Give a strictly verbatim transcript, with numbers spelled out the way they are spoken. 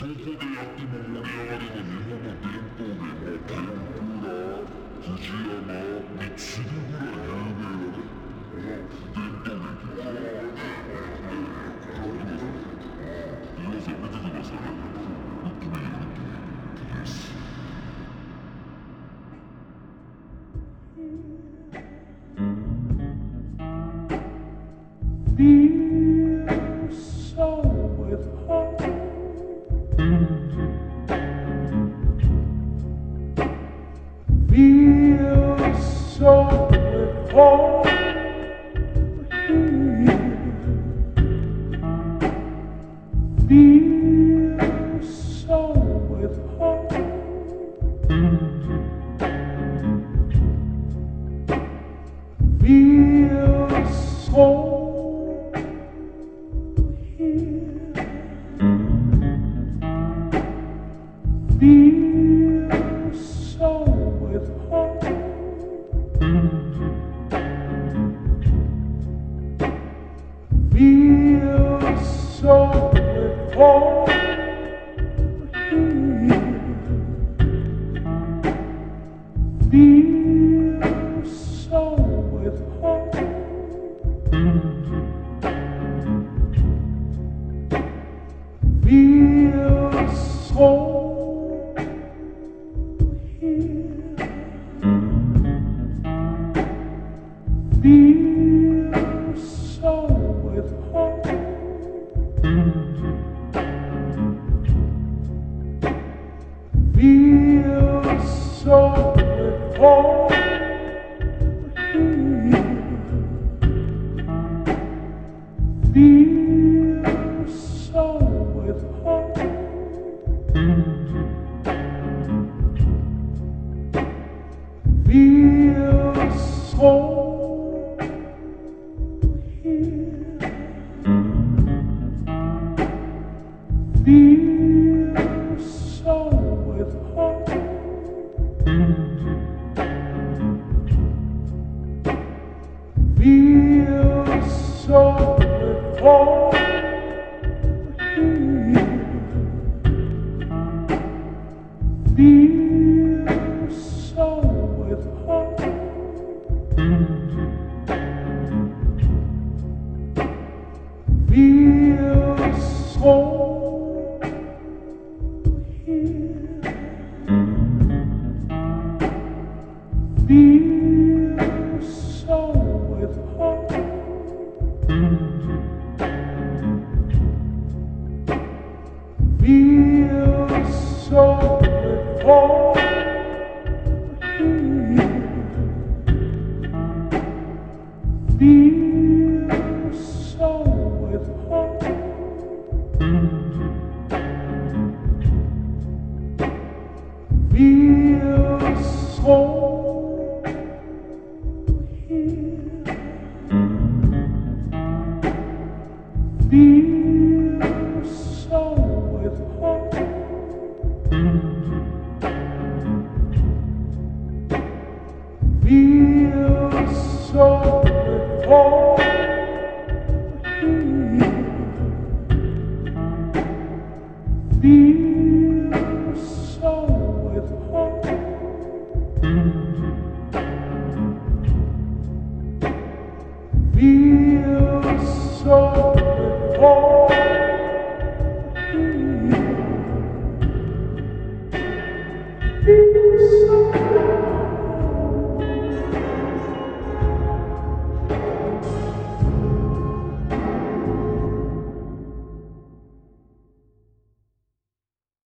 どこでやっても盛り上がるの日本の伝統芸も天ぷら、藤山に次ぐぐらい有名だね。伝統劇ああね、ああね、皆さん見てくださいね。ルッキミールッキミーです。Feel so withhold. Feel so withhold. Feel so withhold. Feel so. Feel so withhold. Feel so withhold. Feel so withhold. Feel so. Feel so withhold. Feel so withhold. Feel so withhold. Feel so. Feel so withhold. Feel so withhold. Feel so withhold. Feel so. Feel so withhold. Feel so withhold. Feel so withhold. Feel so. Feel so withhold. Feel so withhold. Feel so withhold.